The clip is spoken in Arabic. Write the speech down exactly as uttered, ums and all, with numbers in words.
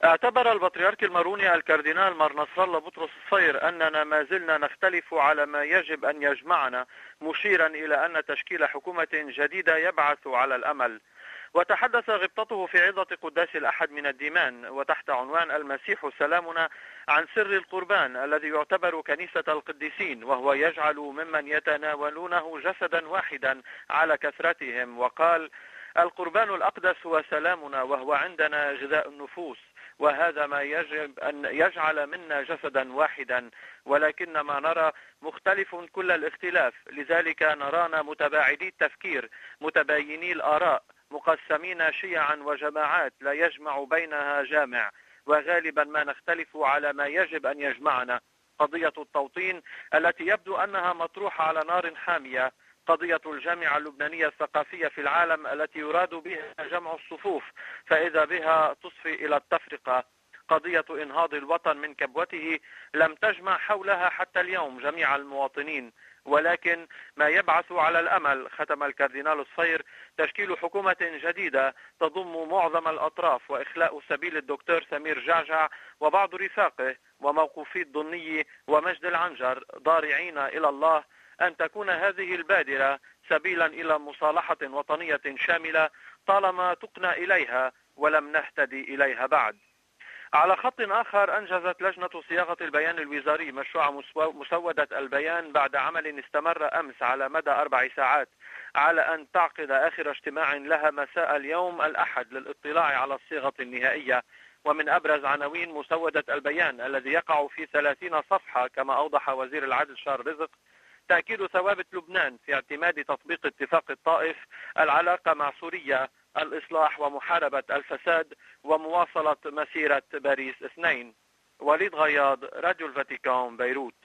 اعتبر البطريرك الماروني الكاردينال مار نصر الله بطرس الصير أننا ما زلنا نختلف على ما يجب أن يجمعنا، مشيرا إلى أن تشكيل حكومة جديدة يبعث على الأمل. وتحدث غبطته في عظة قداس الأحد من الديمان وتحت عنوان المسيح سلامنا عن سر القربان الذي يعتبر كنيسة القديسين، وهو يجعل ممن يتناولونه جسدا واحدا على كثرتهم، وقال: القربان الأقدس هو سلامنا، وهو عندنا غذاء النفوس، وهذا ما يجب أن يجعل منا جسدا واحدا، ولكن ما نرى مختلف كل الاختلاف، لذلك نرانا متباعدي التفكير، متبايني الآراء، مقسمين شيعا وجماعات لا يجمع بينها جامع، وغالبا ما نختلف على ما يجب أن يجمعنا: قضية التوطين التي يبدو أنها مطروحة على نار حامية، قضية الجامعة اللبنانية الثقافية في العالم التي يراد بها جمع الصفوف فإذا بها تصفي إلى التفرقة، قضية إنهاض الوطن من كبوته لم تجمع حولها حتى اليوم جميع المواطنين، ولكن ما يبعث على الأمل، ختم الكاردينال الصير، تشكيل حكومة جديدة تضم معظم الأطراف وإخلاء سبيل الدكتور سمير جعجع وبعض رفاقه وموقوفي الضني ومجد العنجر، ضارعين إلى الله أن تكون هذه البادرة سبيلا إلى مصالحة وطنية شاملة طالما تقنى إليها ولم نهتدي إليها بعد. على خط آخر، أنجزت لجنة صياغة البيان الوزاري مشروع مسودة البيان بعد عمل استمر أمس على مدى أربع ساعات، على أن تعقد آخر اجتماع لها مساء اليوم الأحد للاطلاع على الصيغة النهائية. ومن أبرز عناوين مسودة البيان الذي يقع في ثلاثين صفحة كما أوضح وزير العدل شار رزق: تأكيد ثوابت لبنان في اعتماد تطبيق اتفاق الطائف، العلاقة مع سوريا، الإصلاح ومحاربة الفساد، ومواصلة مسيرة باريس اثنين. وليد غياض، راديو الفاتيكان، بيروت.